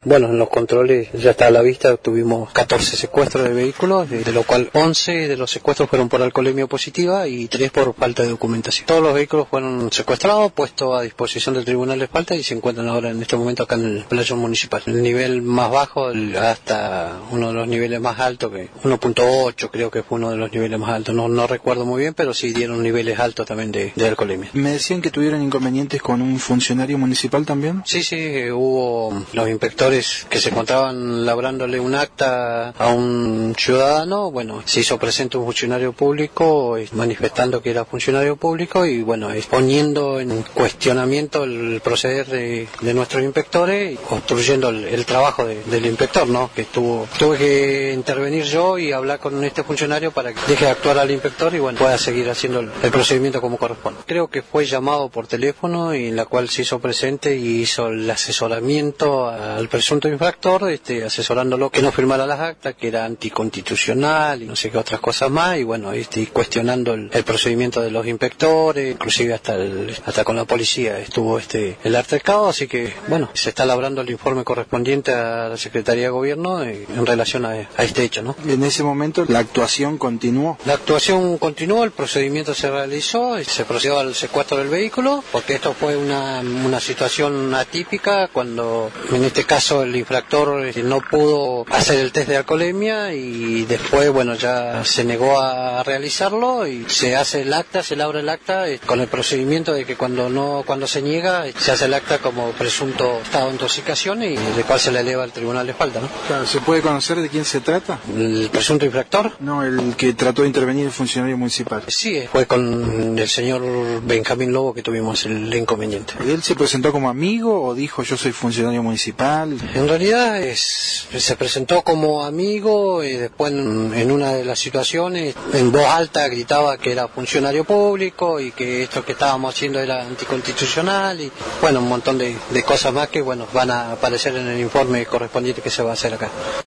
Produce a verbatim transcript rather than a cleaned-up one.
Bueno, en los controles ya está a la vista, tuvimos catorce secuestros de vehículos, de, de lo cual once de los secuestros fueron por alcoholemia positiva y tres por falta de documentación. Todos los vehículos fueron secuestrados, puestos a disposición del Tribunal de Falta y se encuentran ahora en este momento acá en el playón municipal. El nivel más bajo hasta uno de los niveles más altos, que uno punto ocho creo que fue uno de los niveles más altos, no, no recuerdo muy bien, pero sí dieron niveles altos también de, de alcoholemia. ¿Me decían que tuvieron inconvenientes con un funcionario municipal también? Sí, sí, hubo los inspectores que se encontraban labrándole un acta a un ciudadano, bueno, se hizo presente un funcionario público manifestando que era funcionario público y bueno, poniendo en cuestionamiento el proceder de, de nuestros inspectores y obstruyendo el, el trabajo de, del inspector, ¿no? Que estuvo, tuve que intervenir yo y hablar con este funcionario para que deje de actuar al inspector y bueno, pueda seguir haciendo el, el procedimiento como corresponde. Creo que fue llamado por teléfono y en la cual se hizo presente y hizo el asesoramiento al presunto infractor, este, asesorándolo que no firmara las actas, que era anticonstitucional y no sé qué otras cosas más y bueno, este, cuestionando el, el procedimiento de los inspectores, inclusive hasta el, hasta con la policía estuvo este el altercado, así que bueno, se está labrando el informe correspondiente a la Secretaría de Gobierno en, en relación a, a este hecho, ¿no? En ese momento la actuación continuó. La actuación continuó, el procedimiento se realizó, se procedió al secuestro del vehículo, porque esto fue una, una situación atípica cuando en este caso el infractor no pudo hacer el test de alcoholemia y después bueno ya se negó a realizarlo y se hace el acta, se labra el acta con el procedimiento de que cuando no cuando se niega se hace el acta como presunto estado de intoxicación y de cual se le eleva al Tribunal de Falta, ¿no? Claro, ¿se puede conocer de quién se trata? ¿El presunto infractor? No, el que trató de intervenir el funcionario municipal. Sí, fue con el señor Benjamín Lobo que tuvimos el inconveniente. ¿Él se presentó como amigo o dijo yo soy funcionario municipal? En realidad es, se presentó como amigo y después en, en una de las situaciones en voz alta gritaba que era funcionario público y que esto que estábamos haciendo era anticonstitucional y bueno, un montón de, de cosas más que bueno van a aparecer en el informe correspondiente que se va a hacer acá.